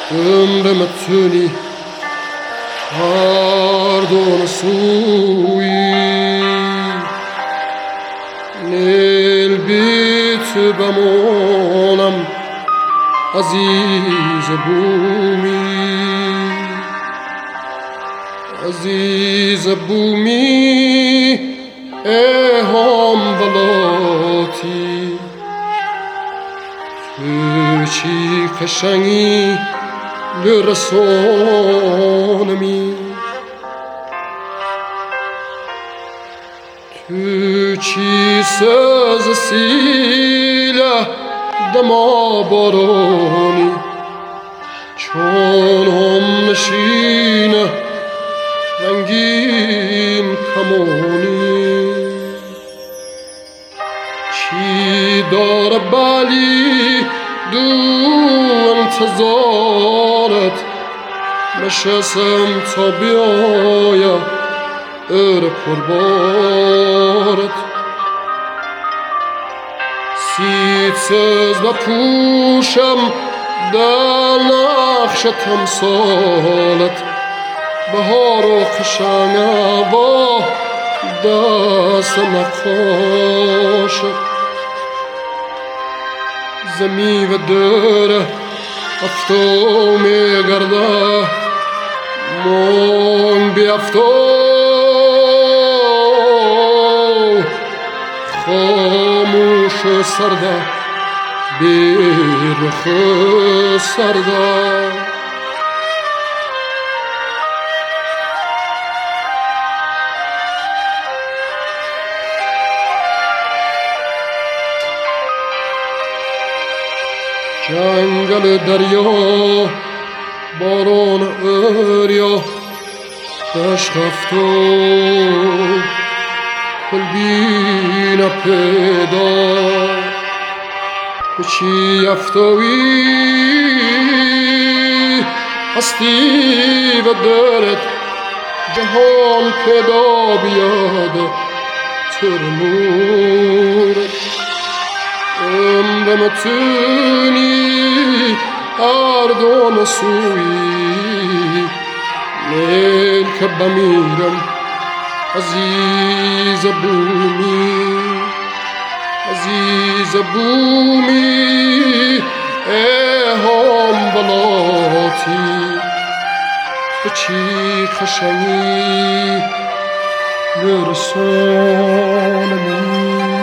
ömrüm ötünü pardon suyi nel bitü bemonam aziz bumi eham balati tu çi qşنگی لرسانمی تو چی سازسیله دما بارانی چون هم نشینه رنگین کمانی چی داره بالی دو انتظارت نشستم تا بیایم قربانت سیتسز بپوشم در نقش تمثالت بهار و قشنگ با دست نقاشت زمین و دره افتو میگرده من بی افتو خاموش سرده بی رخ سرده جنگل دریا باران örیا دشت افتو کلبین پیدا چی افتوی هستی و درد جهان پیدا بیاد ترمورت ömrüm ötünü ardon suyi nel که بمیرم عزیز بومی eham balati تو چی قشنگی لرسانمی